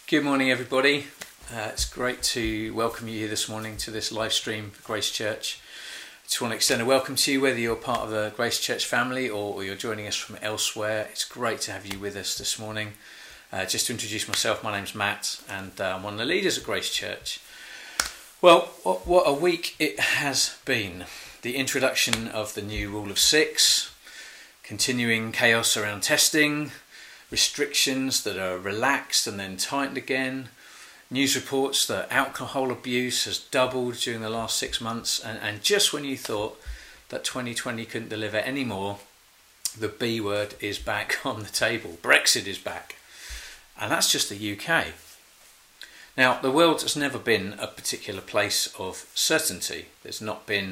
Good morning, everybody. It's great to welcome you here this morning to this live stream for Grace Church. I just want to extend a welcome to you, whether you're part of the Grace Church family or you're joining us from elsewhere. It's great to have you with us this morning. Just to introduce myself, my name's Matt, and I'm one of the leaders at Grace Church. Well, what a week it has been. The introduction of the new Rule of Six, continuing chaos around testing, restrictions that are relaxed and then tightened again, news reports that alcohol abuse has doubled during the last 6 months, and just when you thought that 2020 couldn't deliver anymore, the B word is back on the table. Brexit is back. And that's just the UK. Now, the world has never been a particular place of certainty. There's not been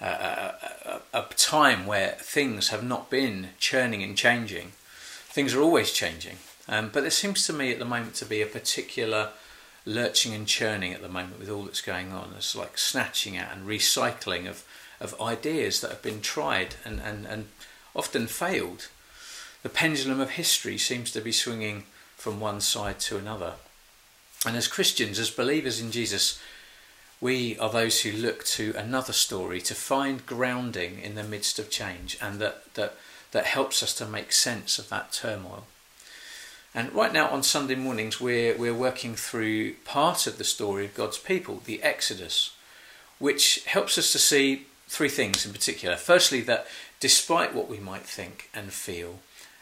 a time where things have not been churning and changing. Things are always changing, but there seems to me at the moment to be a particular lurching and churning at the moment with all that's going on. It's like snatching at and recycling of ideas that have been tried and often failed. The pendulum of history seems to be swinging from one side to another. And as Christians, as believers in Jesus, we are those who look to another story to find grounding in the midst of change, and that helps us to make sense of that turmoil. And right now on Sunday mornings we're working through part of the story of God's people, the Exodus, which helps us to see three things in particular. Firstly, that despite what we might think and feel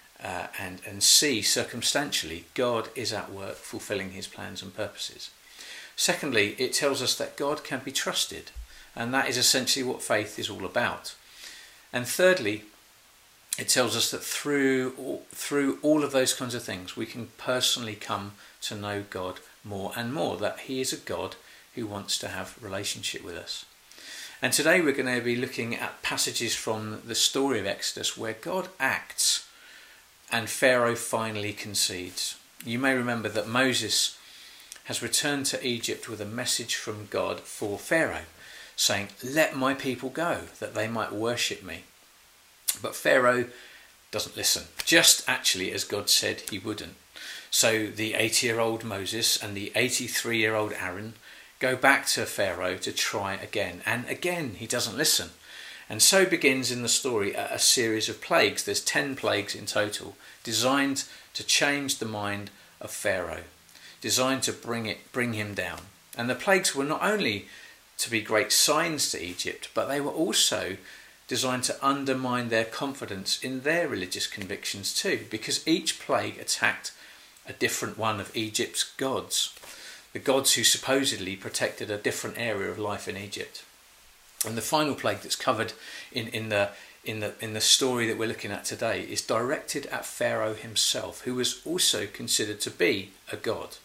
and see circumstantially, God is at work fulfilling his plans and purposes. Secondly, it tells us that God can be trusted, and that is essentially what faith is all about. And thirdly, it tells us that through all of those kinds of things, we can personally come to know God more and more, that he is a God who wants to have a relationship with us. And today we're going to be looking at passages from the story of Exodus where God acts and Pharaoh finally concedes. You may remember that Moses has returned to Egypt with a message from God for Pharaoh, saying, "Let my people go, that they might worship me." But Pharaoh doesn't listen, just actually as God said he wouldn't. So the 80-year-old Moses and the 83-year-old Aaron go back to Pharaoh to try again. And again, he doesn't listen. And so begins in the story a series of plagues. There's 10 plagues in total, designed to change the mind of Pharaoh, designed to bring him down. And the plagues were not only to be great signs to Egypt, but they were also designed to undermine their confidence in their religious convictions too, because each plague attacked a different one of Egypt's gods, the gods who supposedly protected a different area of life in Egypt. And the final plague that's covered in the story that we're looking at today is directed at Pharaoh himself, who was also considered to be a god.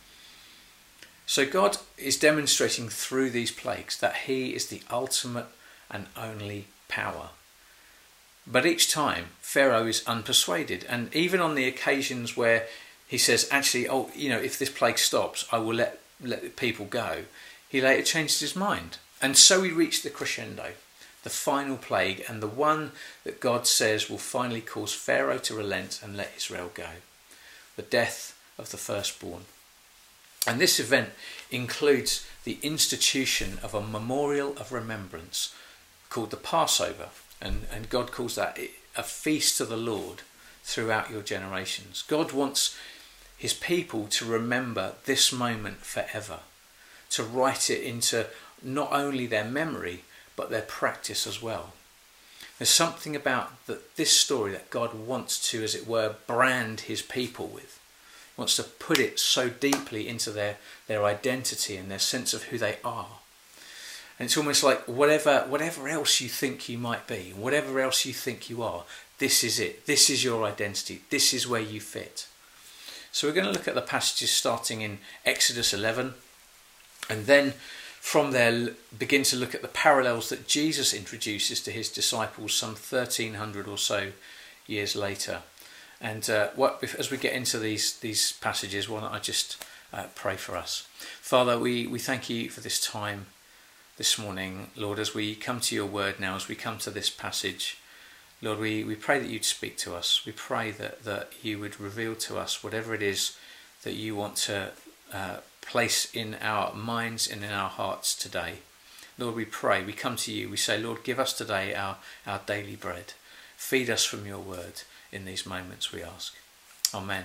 So God is demonstrating through these plagues that he is the ultimate and only power. But each time Pharaoh is unpersuaded, and even on the occasions where he says, actually, if this plague stops, I will let the people go, he later changes his mind. And so we reach the crescendo, the final plague, and the one that God says will finally cause Pharaoh to relent and let Israel go: the death of the firstborn. And this event includes the institution of a memorial of remembrance called the Passover, and God calls that a feast to the Lord throughout your generations. God wants his people to remember this moment forever, to write it into not only their memory but their practice as well. There's something about this story that God wants to, as it were, brand his people with. He wants to put it so deeply into their identity and their sense of who they are. And it's almost like whatever else you think you might be, whatever else you think you are, this is it. This is your identity. This is where you fit. So we're going to look at the passages starting in Exodus 11, and then from there begin to look at the parallels that Jesus introduces to his disciples some 1300 or so years later. And as we get into these passages, why don't I just pray for us. Father, we thank you for this time this morning, Lord, as we come to your word now, as we come to this passage. Lord, we pray that you'd speak to us. We pray that you would reveal to us whatever it is that you want to place in our minds and in our hearts today. Lord, we pray, we come to you, we say, Lord, give us today our daily bread. Feed us from your word in these moments, we ask. Amen.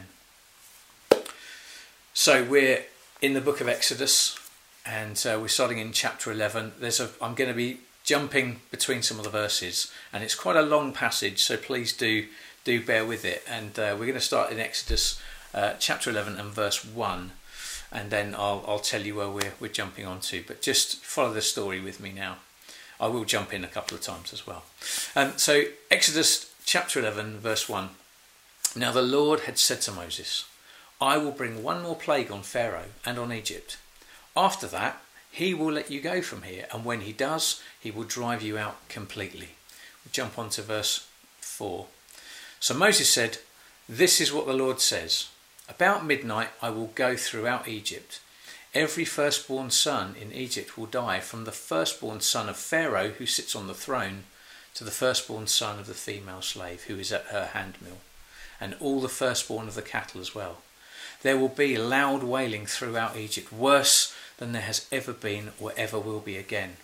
So we're in the book of Exodus, and we're starting in chapter 11. I'm going to be jumping between some of the verses, and it's quite a long passage, so please do bear with it. And we're going to start in Exodus chapter 11 and verse 1, and then I'll tell you where we're jumping on to. But just follow the story with me now. I will jump in a couple of times as well. So Exodus chapter 11 verse 1. Now the Lord had said to Moses, I will bring one more plague on Pharaoh and on Egypt. After that, he will let you go from here, and when he does, he will drive you out completely. We'll jump on to verse 4. So Moses said, This is what the Lord says. About midnight I will go throughout Egypt. Every firstborn son in Egypt will die, from the firstborn son of Pharaoh who sits on the throne to the firstborn son of the female slave who is at her handmill, and all the firstborn of the cattle as well. There will be loud wailing throughout Egypt, worse than there has ever been or ever will be again.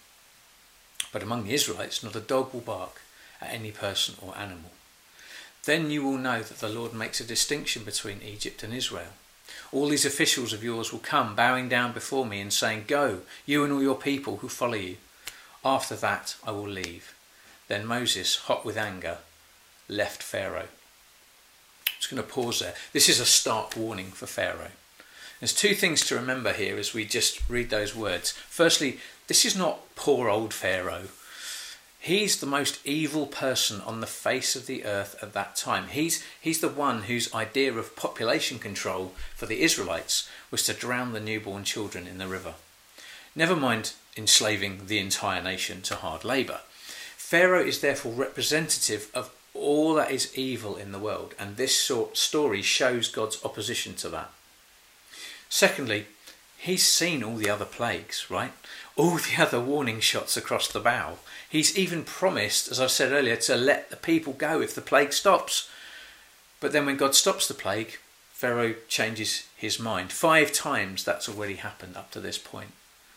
But among the Israelites not a dog will bark at any person or animal. Then you will know that the Lord makes a distinction between Egypt and Israel. All these officials of yours will come bowing down before me and saying, Go, you and all your people who follow you. After that I will leave. Then Moses, hot with anger, left Pharaoh. I'm just going to pause there. This is a stark warning for Pharaoh. There's two things to remember here as we just read those words. Firstly, this is not poor old Pharaoh. He's the most evil person on the face of the earth at that time. He's the one whose idea of population control for the Israelites was to drown the newborn children in the river. Never mind enslaving the entire nation to hard labour. Pharaoh is therefore representative of all that is evil in the world, and this story shows God's opposition to that. Secondly, he's seen all the other plagues, right? All the other warning shots across the bow. He's even promised, as I've said earlier, to let the people go if the plague stops. But then when God stops the plague, Pharaoh changes his mind. 5 times that's already happened up to this point.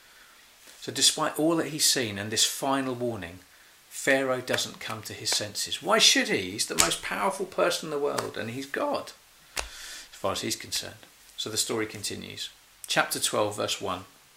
So despite all that he's seen and this final warning, Pharaoh doesn't come to his senses. Why should he? He's the most powerful person in the world, and he's God, as far as he's concerned. So the story continues. Chapter 12, verse 1.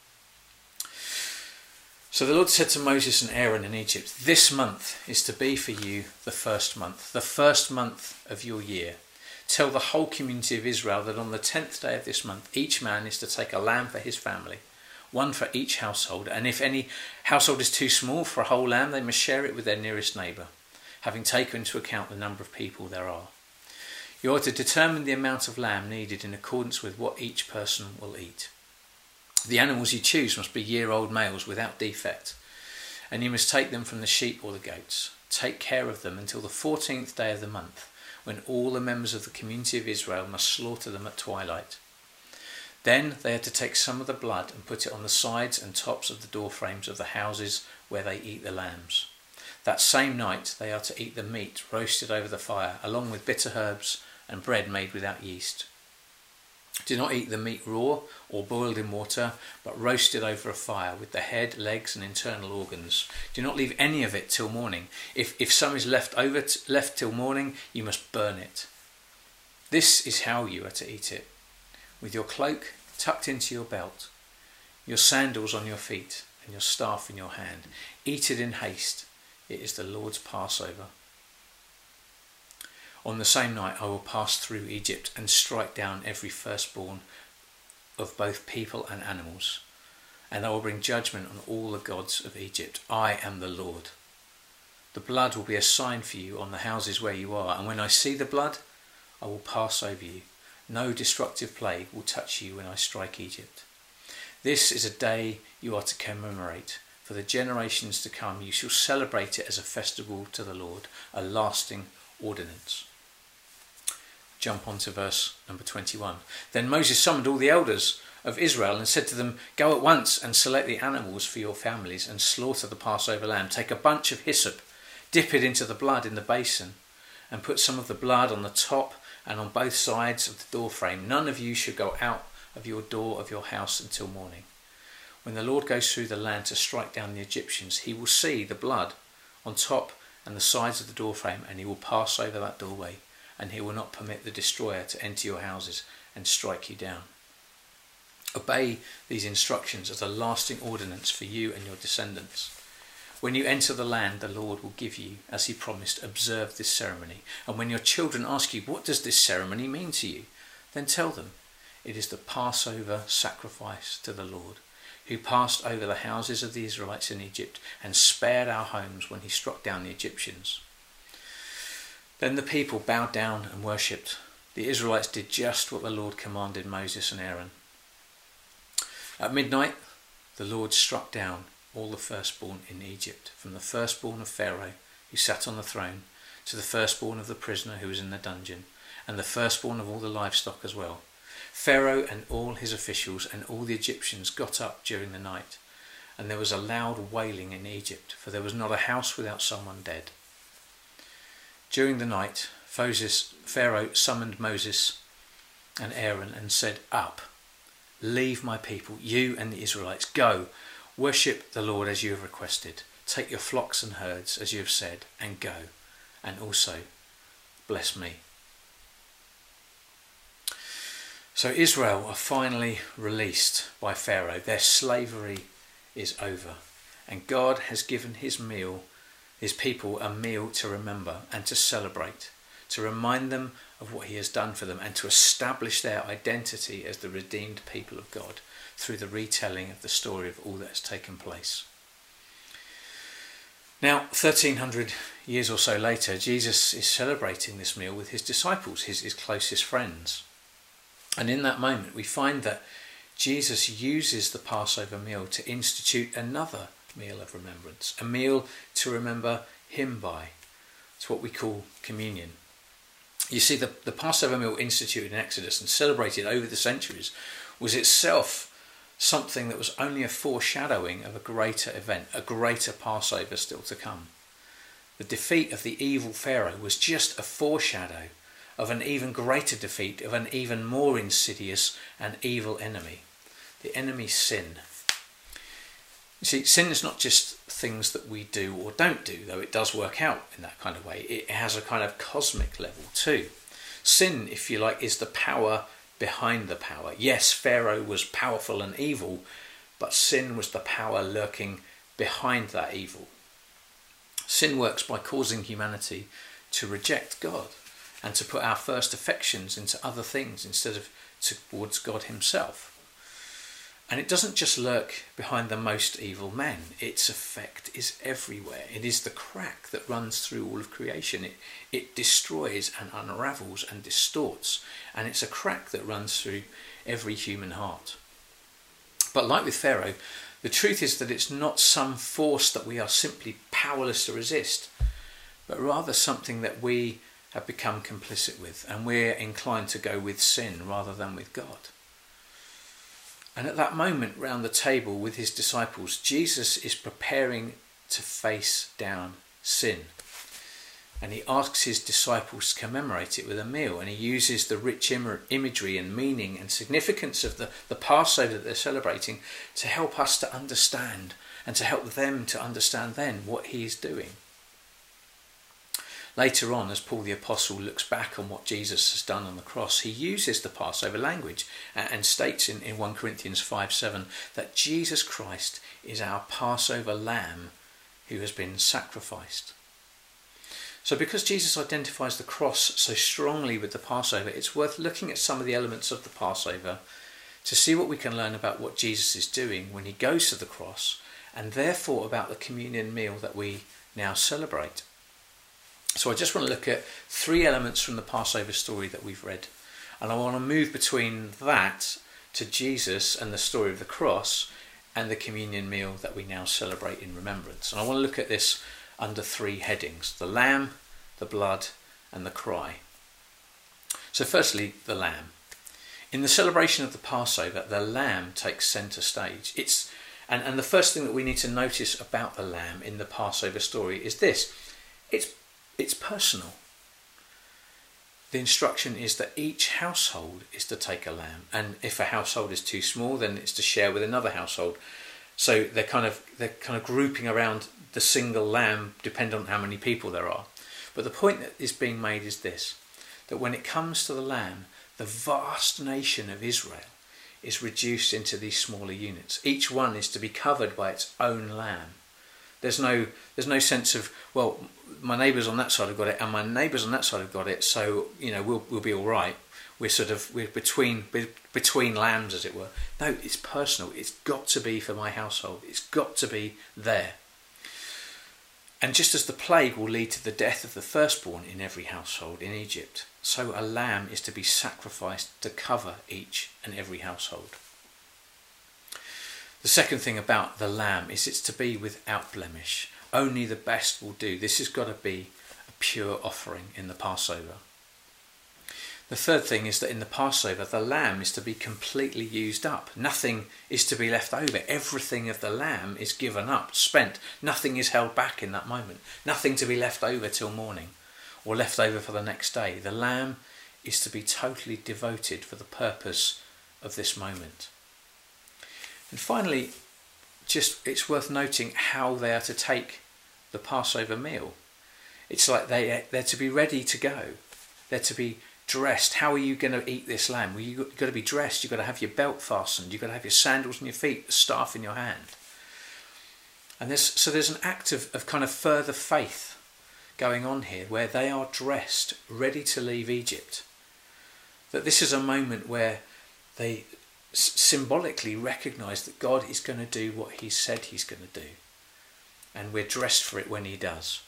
So the Lord said to Moses and Aaron in Egypt, This month is to be for you the first month of your year. Tell the whole community of Israel that on the 10th day of this month, each man is to take a lamb for his family, one for each household, and if any household is too small for a whole lamb, they must share it with their nearest neighbour, having taken into account the number of people there are. You are to determine the amount of lamb needed in accordance with what each person will eat. The animals you choose must be year-old males without defect, and you must take them from the sheep or the goats. Take care of them until the 14th day of the month, when all the members of the community of Israel must slaughter them at twilight. Then they are to take some of the blood and put it on the sides and tops of the door frames of the houses where they eat the lambs. That same night they are to eat the meat roasted over the fire, along with bitter herbs and bread made without yeast. Do not eat the meat raw or boiled in water, but roasted over a fire with the head, legs and internal organs. Do not leave any of it till morning. If some is left till morning, you must burn it. This is how you are to eat it: with your cloak tucked into your belt, your sandals on your feet, and your staff in your hand. Eat it in haste. It is the Lord's Passover. On the same night I will pass through Egypt and strike down every firstborn of both people and animals, and I will bring judgment on all the gods of Egypt. I am the Lord. The blood will be a sign for you on the houses where you are, and when I see the blood, I will pass over you. No destructive plague will touch you when I strike Egypt. This is a day you are to commemorate. For the generations to come, you shall celebrate it as a festival to the Lord, a lasting ordinance. Jump on to verse number 21. Then Moses summoned all the elders of Israel and said to them, Go at once and select the animals for your families and slaughter the Passover lamb. Take a bunch of hyssop, dip it into the blood in the basin, and put some of the blood on the top and on both sides of the door frame. None of you should go out of your door of your house until morning. When the Lord goes through the land to strike down the Egyptians, he will see the blood on top and the sides of the doorframe, and he will pass over that doorway, and he will not permit the destroyer to enter your houses and strike you down. Obey these instructions as a lasting ordinance for you and your descendants. When you enter the land the Lord will give you, as he promised, observe this ceremony. And when your children ask you, what does this ceremony mean to you? Then tell them, it is the Passover sacrifice to the Lord, who passed over the houses of the Israelites in Egypt and spared our homes when he struck down the Egyptians. Then the people bowed down and worshipped. The Israelites did just what the Lord commanded Moses and Aaron. At midnight, the Lord struck down all the firstborn in Egypt, from the firstborn of Pharaoh, who sat on the throne, to the firstborn of the prisoner who was in the dungeon, and the firstborn of all the livestock as well. Pharaoh and all his officials and all the Egyptians got up during the night, and there was a loud wailing in Egypt, for there was not a house without someone dead. During the night, Pharaoh summoned Moses and Aaron and said, "Up, leave my people, you and the Israelites. Go, worship the Lord as you have requested. Take your flocks and herds as you have said, and go, and also bless me." So Israel are finally released by Pharaoh. Their slavery is over, and God has given his people a meal to remember and to celebrate, to remind them of what he has done for them, and to establish their identity as the redeemed people of God through the retelling of the story of all that has taken place. Now, 1300 years or so later, Jesus is celebrating this meal with his disciples, his closest friends. And in that moment, we find that Jesus uses the Passover meal to institute another meal of remembrance, a meal to remember him by. It's what we call communion. You see, the Passover meal instituted in Exodus and celebrated over the centuries was itself something that was only a foreshadowing of a greater event, a greater Passover still to come. The defeat of the evil Pharaoh was just a foreshadow of an even greater defeat of an even more insidious and evil enemy, the enemy's sin. You see, sin is not just things that we do or don't do, though it does work out in that kind of way. It has a kind of cosmic level too. Sin, if you like, is the power behind the power. Yes, Pharaoh was powerful and evil, but sin was the power lurking behind that evil. Sin works by causing humanity to reject God and to put our first affections into other things instead of towards God himself. And it doesn't just lurk behind the most evil men. Its effect is everywhere. It is the crack that runs through all of creation. It destroys and unravels and distorts. And it's a crack that runs through every human heart. But like with Pharaoh, the truth is that it's not some force that we are simply powerless to resist, but rather something that we have become complicit with, and we're inclined to go with sin rather than with God. And at that moment round the table with his disciples, Jesus is preparing to face down sin. And he asks his disciples to commemorate it with a meal, and he uses the rich imagery and meaning and significance of the Passover that they're celebrating to help us to understand, and to help them to understand then what he is doing. Later on, as Paul the Apostle looks back on what Jesus has done on the cross, he uses the Passover language and states in 1 Corinthians 5:7 that Jesus Christ is our Passover lamb who has been sacrificed. So because Jesus identifies the cross so strongly with the Passover, it's worth looking at some of the elements of the Passover to see what we can learn about what Jesus is doing when he goes to the cross, and therefore about the communion meal that we now celebrate. So I just want to look at three elements from the Passover story that we've read. And I want to move between that to Jesus and the story of the cross and the communion meal that we now celebrate in remembrance. And I want to look at this under three headings: the lamb, the blood, and the cry. So firstly, the lamb. In the celebration of the Passover, the lamb takes centre stage. And the first thing that we need to notice about the lamb in the Passover story is this: it's personal. the instruction is that each household is to take a lamb, and if a household is too small, then it's to share with another household. So they're kind of grouping around the single lamb, depending on how many people there are. But the point that is being made is this: that when it comes to the lamb, the vast nation of Israel is reduced into these smaller units. Each one is to be covered by its own lamb. There's no sense of, well, my neighbours on that side have got it and my neighbours on that side have got it, so we'll be all right. We're between lambs, as it were. No, it's personal. It's got to be for my household. It's got to be there. And just as the plague will lead to the death of the firstborn in every household in Egypt, so a lamb is to be sacrificed to cover each and every household. The second thing about the lamb is it's to be without blemish. Only the best will do. This has got to be a pure offering in the Passover. The third thing is that in the Passover, the lamb is to be completely used up. Nothing is to be left over. Everything of the lamb is given up, spent. Nothing is held back in that moment. Nothing to be left over till morning or left over for the next day. The lamb is to be totally devoted for the purpose of this moment. And finally, it's worth noting how they are to take the Passover meal. It's like they're to be ready to go. They're to be dressed. How are you going to eat this lamb? Well, you've got to be dressed. You've got to have your belt fastened. You've got to have your sandals on your feet, the staff in your hand. And there's an act of kind of further faith going on here, where they are dressed, ready to leave Egypt. That this is a moment where they symbolically recognise that God is going to do what he said he's going to do. And we're dressed for it when he does.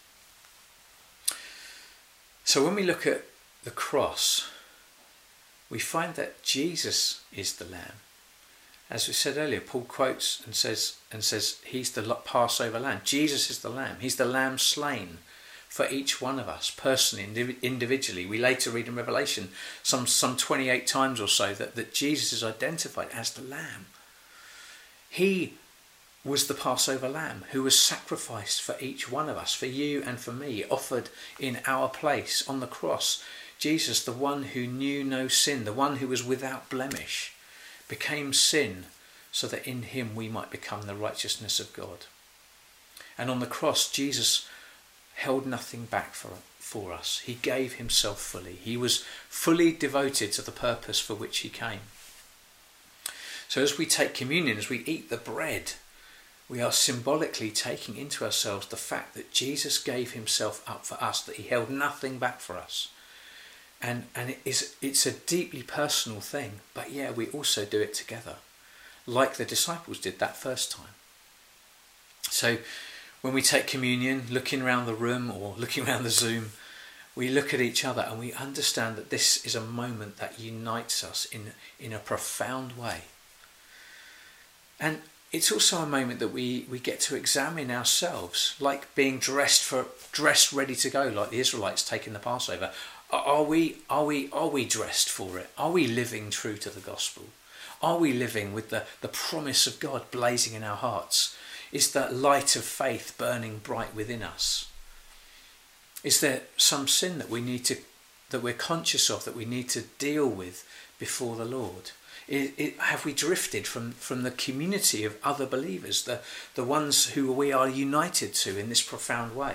So when we look at the cross, we find that Jesus is the lamb. As we said earlier, Paul quotes and says he's the Passover lamb. Jesus is the lamb. He's the lamb slain for each one of us, personally, individually. We later read in Revelation some 28 times or so that Jesus is identified as the lamb. He was the Passover lamb who was sacrificed for each one of us, for you and for me, offered in our place on the cross. Jesus, the one who knew no sin, the one who was without blemish, became sin so that in him we might become the righteousness of God. And on the cross, Jesus held nothing back for us. He gave himself fully. He was fully devoted to the purpose for which he came. So as we take communion, as we eat the bread, we are symbolically taking into ourselves the fact that Jesus gave himself up for us, that he held nothing back for us. And it's a deeply personal thing, but yeah, we also do it together, like the disciples did that first time. So when we take communion, looking around the room or looking around the Zoom, we look at each other and we understand that this is a moment that unites us in a profound way. And it's also a moment that we get to examine ourselves, like being dressed ready to go, like the Israelites taking the Passover. Are we dressed for it? Are we living true to the gospel? Are we living with the promise of God blazing in our hearts? Is that light of faith burning bright within us? Is there some sin that we're conscious of, that we need to deal with before the Lord? Have we drifted from the community of other believers, the ones who we are united to in this profound way?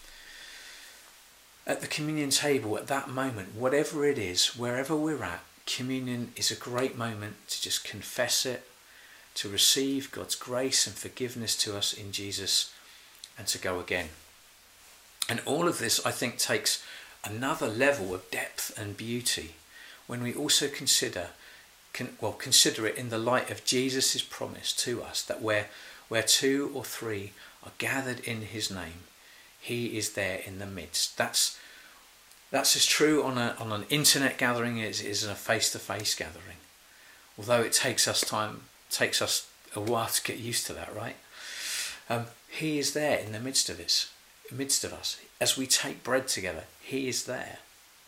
At the communion table, at that moment, whatever it is, wherever we're at, communion is a great moment to just confess it, to receive God's grace and forgiveness to us in Jesus, and to go again. And all of this, I think, takes another level of depth and beauty when we also consider it in the light of Jesus' promise to us that where two or three are gathered in his name, he is there in the midst. That's as true on an internet gathering as it is in a face-to-face gathering. Although it takes us a while to get used to that, right? He is there in the midst of us. As we take bread together, he is there.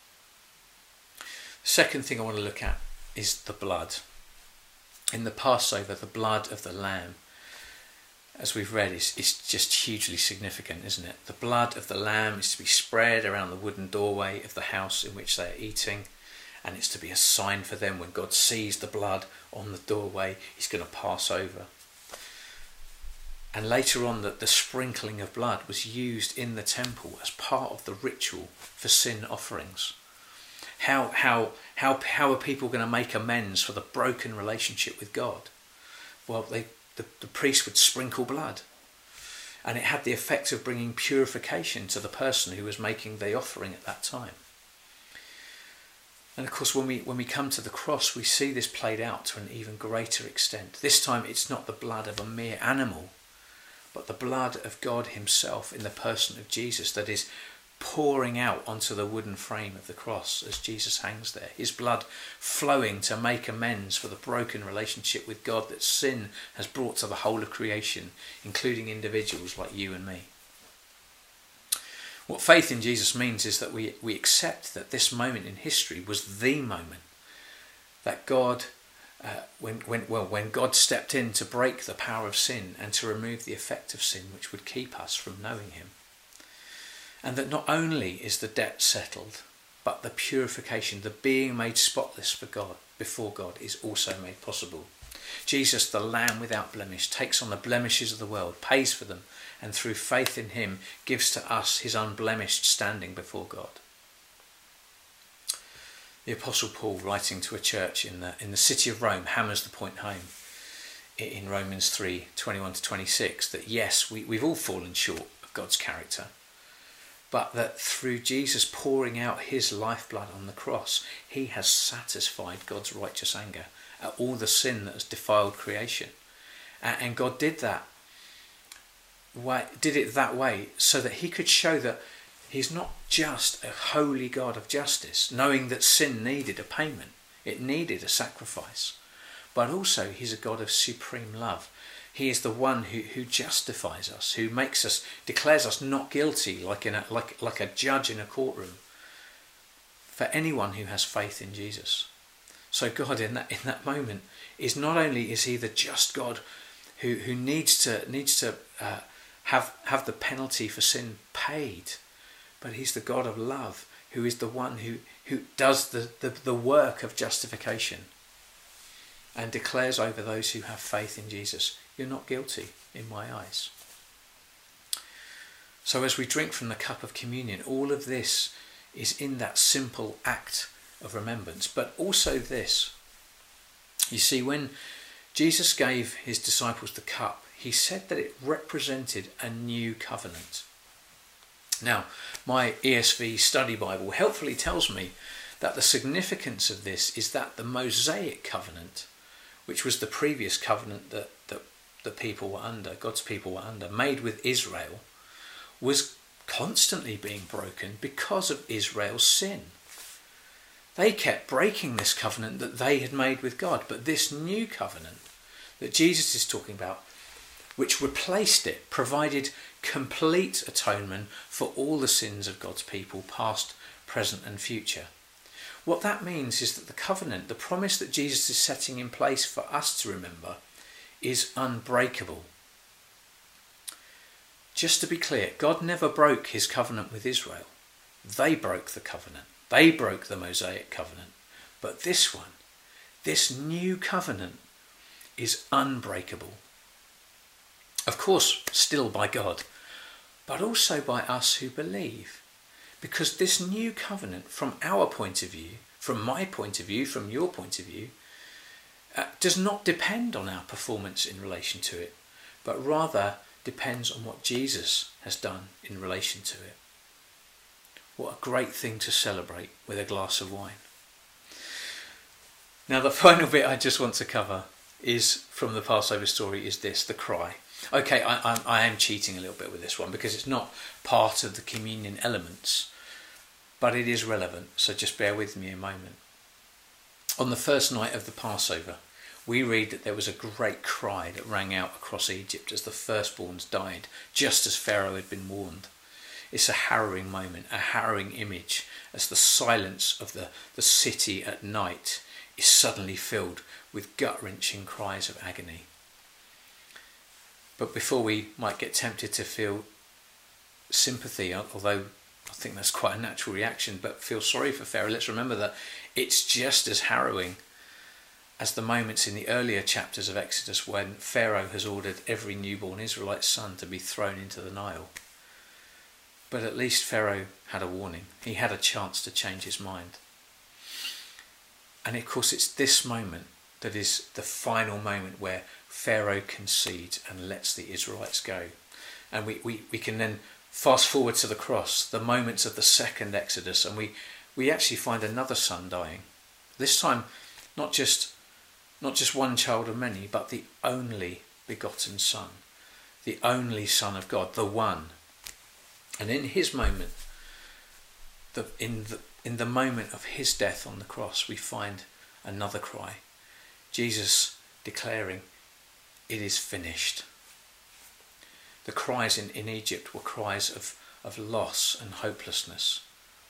The second thing I want to look at is the blood. In the Passover, the blood of the lamb. as we've read, is just hugely significant, isn't it? The blood of the lamb is to be spread around the wooden doorway of the house in which they are eating, and it's to be a sign for them when God sees the blood on the doorway, he's going to pass over. And later on, that the sprinkling of blood was used in the temple as part of the ritual for sin offerings. How are people going to make amends for the broken relationship with God? Well, the priest would sprinkle blood, and it had the effect of bringing purification to the person who was making the offering at that time. And of course, when we come to the cross, we see this played out to an even greater extent. This time it's not the blood of a mere animal, but the blood of God himself in the person of Jesus that is pouring out onto the wooden frame of the cross as Jesus hangs there. His blood flowing to make amends for the broken relationship with God that sin has brought to the whole of creation, including individuals like you and me. What faith in Jesus means is that we accept that this moment in history was the moment that God, when God stepped in to break the power of sin and to remove the effect of sin which would keep us from knowing him. And that not only is the debt settled, but the purification, the being made spotless for God, before God, is also made possible. Jesus, the Lamb without blemish, takes on the blemishes of the world, pays for them, and through faith in him gives to us his unblemished standing before God. The Apostle Paul, writing to a church in the city of Rome, hammers the point home in Romans 3:21-26, that yes, we've all fallen short of God's character, but that through Jesus pouring out his lifeblood on the cross, he has satisfied God's righteous anger at all the sin that has defiled creation. And God did it that way so that he could show that he's not just a holy God of justice, knowing that sin needed a payment, it needed a sacrifice, but also he's a God of supreme love. He is the one who justifies us, who makes us, declares us not guilty like a judge in a courtroom, for anyone who has faith in Jesus. So God in that moment is not only is he the just God who needs to have the penalty for sin paid, but he's the God of love, who is the one who does the work of justification and declares over those who have faith in Jesus, you're not guilty in my eyes. So as we drink from the cup of communion, all of this is in that simple act of remembrance. But also this, you see, when Jesus gave his disciples the cup, he said that it represented a new covenant. Now, my ESV study Bible helpfully tells me that the significance of this is that the Mosaic covenant, which was the previous covenant that the people were under, God's people were under, made with Israel, was constantly being broken because of Israel's sin. They kept breaking this covenant that they had made with God, but this new covenant that Jesus is talking about, which replaced it, provided complete atonement for all the sins of God's people, past, present and future. What that means is that the covenant, the promise that Jesus is setting in place for us to remember, is unbreakable. Just to be clear, God never broke his covenant with Israel. They broke the covenant. They broke the Mosaic covenant. But this one, this new covenant, is unbreakable. Of course, still by God, but also by us who believe. Because this new covenant, from our point of view, from my point of view, from your point of view, does not depend on our performance in relation to it, but rather depends on what Jesus has done in relation to it. What a great thing to celebrate with a glass of wine. Now the final bit I just want to cover is from the Passover story is this, the cry. Okay, I am cheating a little bit with this one because it's not part of the communion elements, but it is relevant, so just bear with me a moment. On the first night of the Passover, we read that there was a great cry that rang out across Egypt as the firstborns died, just as Pharaoh had been warned. It's a harrowing moment, a harrowing image, as the silence of the city at night is suddenly filled with gut-wrenching cries of agony. But before we might get tempted to feel sympathy, although I think that's quite a natural reaction, but feel sorry for Pharaoh, let's remember that it's just as harrowing as the moments in the earlier chapters of Exodus when Pharaoh has ordered every newborn Israelite son to be thrown into the Nile. But at least Pharaoh had a warning. He had a chance to change his mind. And of course it's this moment that is the final moment where Pharaoh concedes and lets the Israelites go. And we can then fast forward to the cross, the moments of the second Exodus, and we actually find another son dying. This time not just one child of many, but the only begotten Son, the only Son of God, the one. And in his moment, in the moment of his death on the cross, we find another cry. Jesus declaring, "It is finished." The cries in Egypt were cries of loss and hopelessness.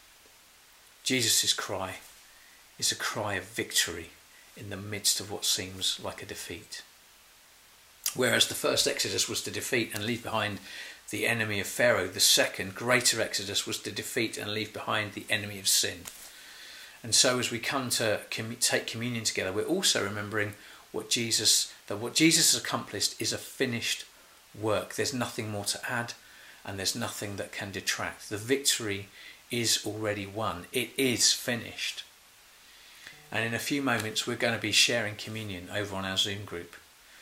Jesus' cry is a cry of victory in the midst of what seems like a defeat. Whereas the first Exodus was to defeat and leave behind the enemy of Pharaoh, the second, greater Exodus was to defeat and leave behind the enemy of sin. And so as we come to take communion together, we're also remembering what Jesus has accomplished is a finished work. There's nothing more to add, and there's nothing that can detract. The victory is already won. It is finished. And in a few moments we're going to be sharing communion over on our Zoom group.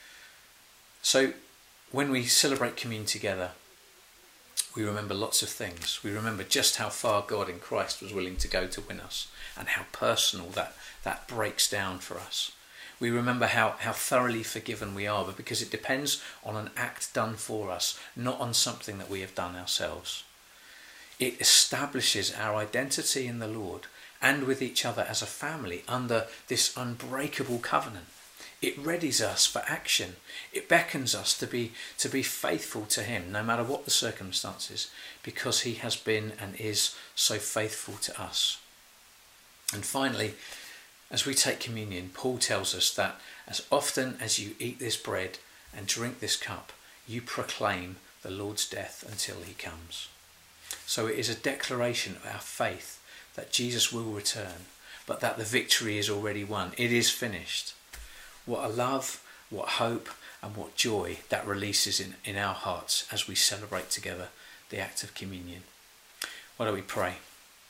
So when we celebrate communion together, we remember lots of things. We remember just how far God in Christ was willing to go to win us, and how personal that breaks down for us. We remember how thoroughly forgiven we are, but because it depends on an act done for us, not on something that we have done ourselves. It establishes our identity in the Lord and with each other as a family under this unbreakable covenant. It readies us for action. It beckons us to be faithful to him, no matter what the circumstances, because he has been and is so faithful to us. And finally, as we take communion, Paul tells us that as often as you eat this bread and drink this cup, you proclaim the Lord's death until he comes. So it is a declaration of our faith that Jesus will return, but that the victory is already won. It is finished. What a love, what hope, and what joy that releases in our hearts as we celebrate together the act of communion. Why don't we pray?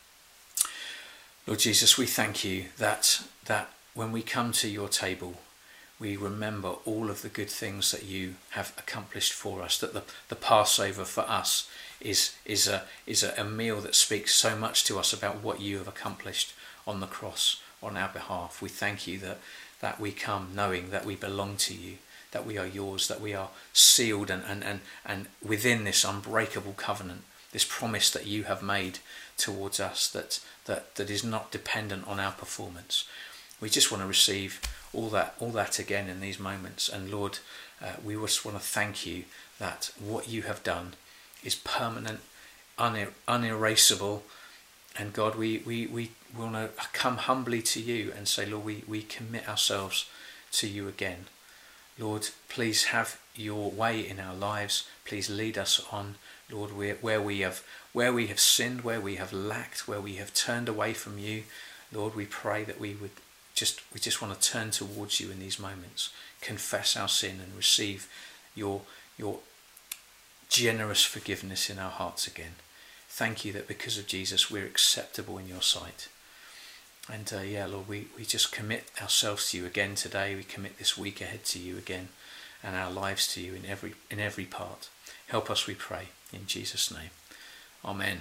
Lord Jesus, we thank you that when we come to your table, we remember all of the good things that you have accomplished for us, that the Passover for us is a meal that speaks so much to us about what you have accomplished on the cross on our behalf. We thank you that we come knowing that we belong to you, that we are yours, that we are sealed and within this unbreakable covenant, this promise that you have made towards us that is not dependent on our performance. We just want to receive all that again in these moments. And Lord, we just want to thank you that what you have done is permanent, unerasable. And God, we want to come humbly to you and say, Lord, we commit ourselves to you again. Lord, please have your way in our lives. Please lead us on, Lord, where we have sinned, where we have lacked, where we have turned away from you. Lord, we pray that we just want to turn towards you in these moments, confess our sin and receive your generous forgiveness in our hearts again. Thank you that because of Jesus we're acceptable in your sight. And Lord, we just commit ourselves to you again today. We commit this week ahead to you again, and our lives to you in every part. Help us, we pray, in Jesus' name. Amen.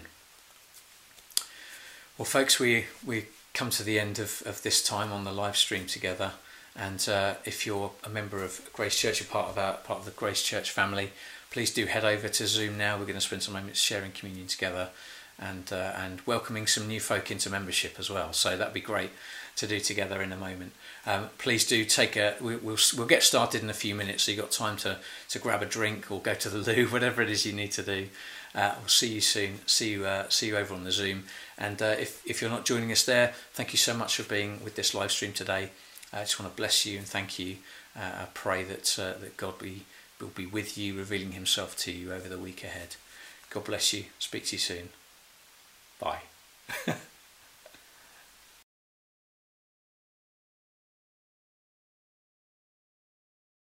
Well, folks, we come to the end of this time on the live stream together. And if you're a member of Grace Church, you're part of the Grace Church family, please do head over to Zoom now. We're going to spend some moments sharing communion together and welcoming some new folk into membership as well. So that'd be great to do together in a moment. Please do we'll get started in a few minutes, so you've got time to grab a drink or go to the loo, whatever it is you need to do. We'll see you soon. See you over on the Zoom. And if you're not joining us there, thank you so much for being with this live stream today. I just want to bless you and thank you. I pray that God be will be with you, revealing himself to you over the week ahead. God bless you. Speak to you soon. Bye.